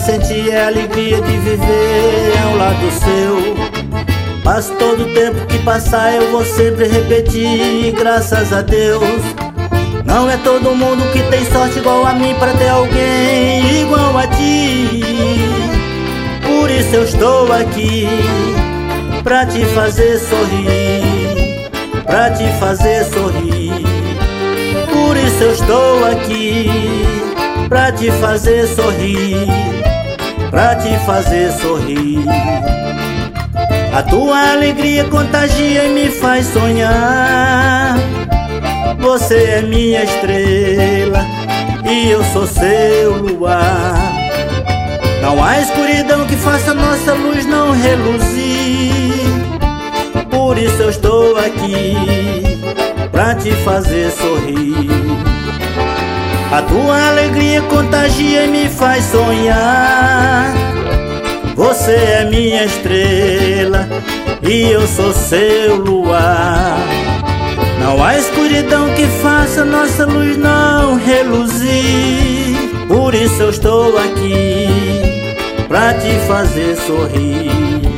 sentir é a alegria de viver ao lado seu. Mas todo tempo que passar eu vou sempre repetir, graças a Deus. Não é todo mundo que tem sorte igual a mim pra ter alguém igual a ti. Por isso eu estou aqui, pra te fazer sorrir, pra te fazer sorrir. Por isso eu estou aqui, pra te fazer sorrir, pra te fazer sorrir. A tua alegria contagia e me faz sonhar. Você é minha estrela e eu sou seu luar. Não há escuridão que faça nossa luz não reluzir. Por isso eu estou aqui, pra te fazer sorrir. A tua alegria contagia e me faz sonhar. Você é minha estrela e eu sou seu luar. Não há escuridão que faça nossa luz não reluzir. Por isso eu estou aqui, pra te fazer sorrir.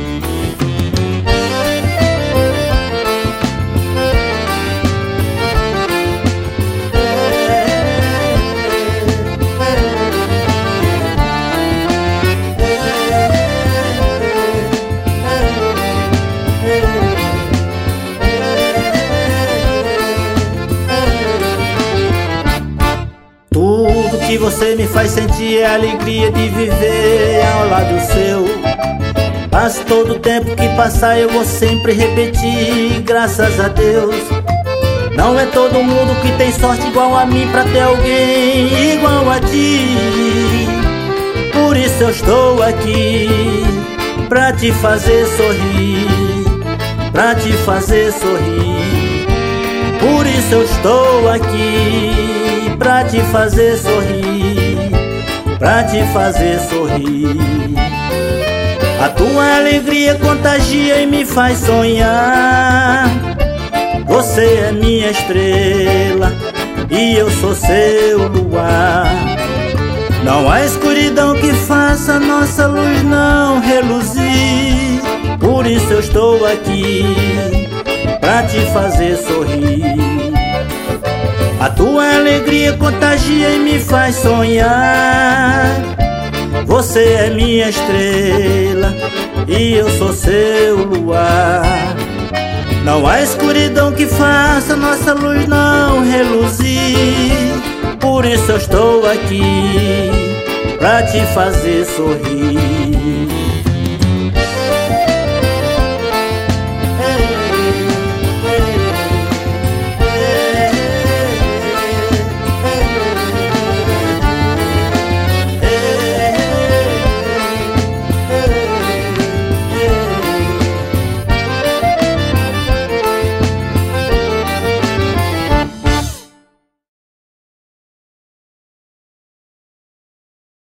Tudo que você me faz sentir é a alegria de viver ao lado seu. Mas todo tempo que passar eu vou sempre repetir, graças a Deus. Não é todo mundo que tem sorte igual a mim pra ter alguém igual a ti. Por isso eu estou aqui, pra te fazer sorrir, pra te fazer sorrir. Por isso eu estou aqui, pra te fazer sorrir, pra te fazer sorrir. A tua alegria contagia e me faz sonhar. Você é minha estrela e eu sou seu luar. Não há escuridão que faça nossa luz não reluzir. Por isso eu estou aqui, pra te fazer sorrir. A tua alegria contagia e me faz sonhar. Você é minha estrela e eu sou seu luar. Não há escuridão que faça nossa luz não reluzir. Por isso eu estou aqui, pra te fazer sorrir.